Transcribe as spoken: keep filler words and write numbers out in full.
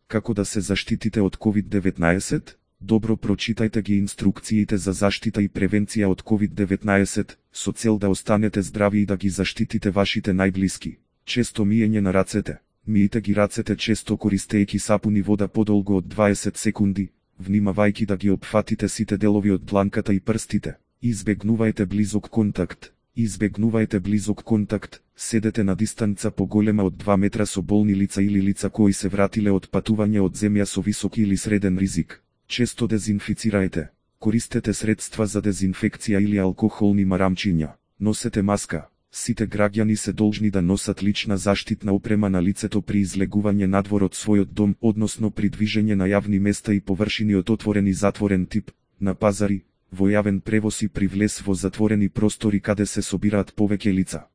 Како да се заштитите од ковид деветнаесет? Добро прочитајте ги инструкциите за заштита и превенција од ковид деветнаесет, со цел да останете здрави и да ги заштитите вашите најблиски. Често миење на рацете. Миете ги рацете често користејќи сапун и вода подолго од дваесет секунди, внимавајќи да ги опфатите сите делови од дланката и прстите. Избегнувајте близок контакт. Избегнувајте близок контакт, седете на дистанца поголема од два метра со болни лица или лица кои се вратиле од патување од земја со висок или среден ризик. Често дезинфицирајте. Користете средства за дезинфекција или алкохолни марамчиња. Носете маска. Сите граѓани се должни да носат лична заштитна опрема на лицето при излегување надвор од својот дом, односно при движење на јавни места и површини од отворен и затворен тип, на пазари, во јавен превоз и при влез во затворени простори каде се собираат повеќе лица.